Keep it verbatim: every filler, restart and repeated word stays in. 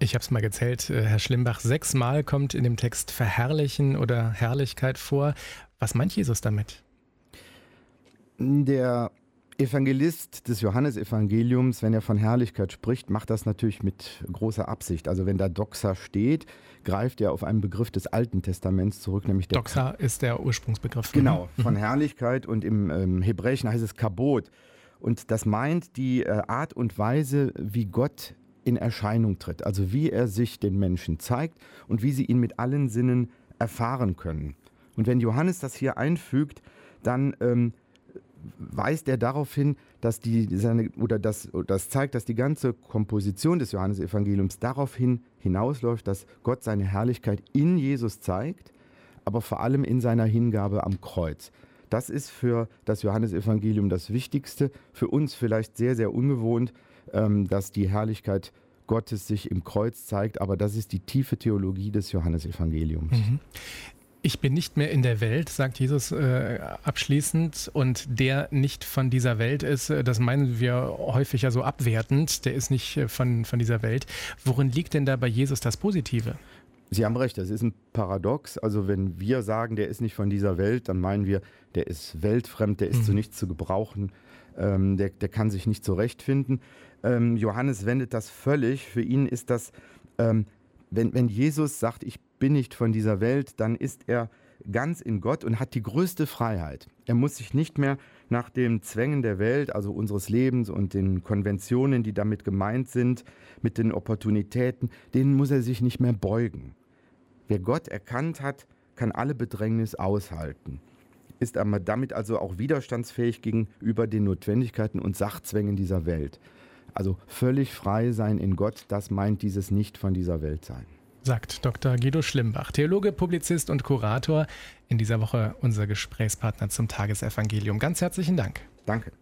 Ich habe es mal gezählt, äh, Herr Schlimbach, sechsmal kommt in dem Text verherrlichen oder Herrlichkeit vor. Was meint Jesus damit? Der Evangelist des Johannesevangeliums, wenn er von Herrlichkeit spricht, macht das natürlich mit großer Absicht. Also wenn da Doxa steht, greift er auf einen Begriff des Alten Testaments zurück, nämlich der Doxa ist der Ursprungsbegriff. Genau, von Herrlichkeit, und im ähm, Hebräischen heißt es Kabod. Und das meint die äh, Art und Weise, wie Gott in Erscheinung tritt, also wie er sich den Menschen zeigt und wie sie ihn mit allen Sinnen erfahren können. Und wenn Johannes das hier einfügt, dann ähm, weist er darauf hin, dass die seine oder das, das zeigt, dass die ganze Komposition des Johannesevangeliums daraufhin hinausläuft, dass Gott seine Herrlichkeit in Jesus zeigt, aber vor allem in seiner Hingabe am Kreuz. Das ist für das Johannesevangelium das Wichtigste, für uns vielleicht sehr, sehr ungewohnt, ähm, dass die Herrlichkeit Gottes sich im Kreuz zeigt, aber das ist die tiefe Theologie des Johannesevangeliums. Mhm. Ich bin nicht mehr in der Welt, sagt Jesus äh, abschließend, und der nicht von dieser Welt ist, das meinen wir häufig ja so abwertend, der ist nicht von, von dieser Welt. Worin liegt denn da bei Jesus das Positive? Sie haben recht, das ist ein Paradox. Also wenn wir sagen, der ist nicht von dieser Welt, dann meinen wir, der ist weltfremd, der ist mhm. zu nichts zu gebrauchen, ähm, der, der kann sich nicht zurechtfinden. Ähm, Johannes wendet das völlig. Für ihn ist das, ähm, wenn, wenn Jesus sagt, ich bin nicht von dieser Welt, dann ist er ganz in Gott und hat die größte Freiheit. Er muss sich nicht mehr nach den Zwängen der Welt, also unseres Lebens und den Konventionen, die damit gemeint sind, mit den Opportunitäten, denen muss er sich nicht mehr beugen. Wer Gott erkannt hat, kann alle Bedrängnis aushalten, ist aber damit also auch widerstandsfähig gegenüber den Notwendigkeiten und Sachzwängen dieser Welt. Also völlig frei sein in Gott, das meint dieses Nicht von dieser Welt sein. Sagt Doktor Guido Schlimbach, Theologe, Publizist und Kurator, in dieser Woche unser Gesprächspartner zum Tagesevangelium. Ganz herzlichen Dank. Danke.